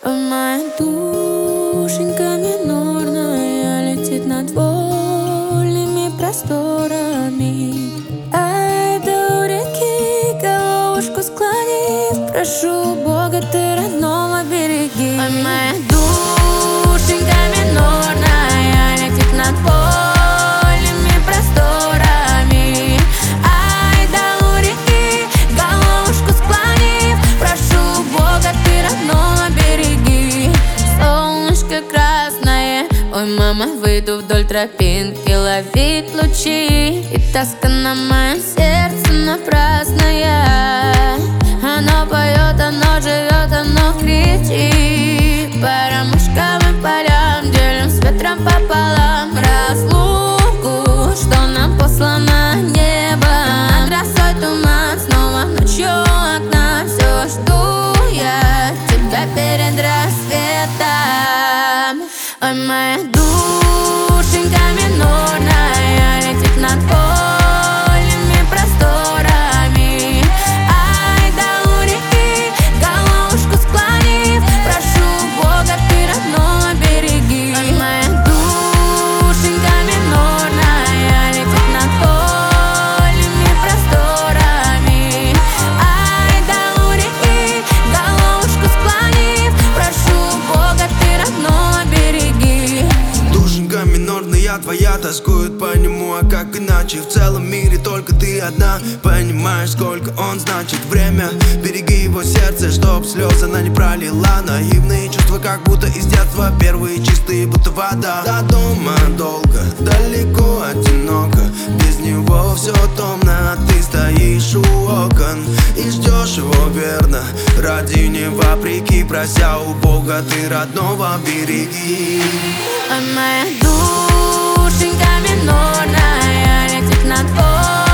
Моя душенька минорная летит над вольными просторами. Ай, да у реки головушку склонив, прошу Бога, ты родного береги. Моя душенька минорная летит над вольными просторами. Ай, да у реки головушку склонив, прошу Бога, ты родного береги. Солнышко красное, ой, мама, выйду вдоль тропинки ловить лучи. И тоска на моем сердце напрасная. Оно поет, оно живет, оно кричит. По ромашкам и полям делим с ветром пополам разлуку, что нам послано небо. Над росой туман, снова ночью у окна. Все жду я тебя перед рассветом. Ой, моя душенька минорная летит над вольными просторами. Ай, да у реки головушку склонив, прошу Бога, ты родного береги. Ой, моя душенька минорная летит над вольными просторами. Ай, да у реки головушку склонив, прошу Бога, ты родного береги. Душенька минорная твоя тоскует по нему, а как иначе? В целом мире только ты одна. Понимаешь, сколько он значит. Время, береги его сердце, чтоб слезы она не пролила. Наивные чувства, как будто из детства, первые чистые, будто вода. До дома долго, далеко, одиноко, без него все томно. А ты стоишь у окон и ждешь его верно, ради не вопреки, прося у Бога, ты родного береги. Моя душенька минорная летит над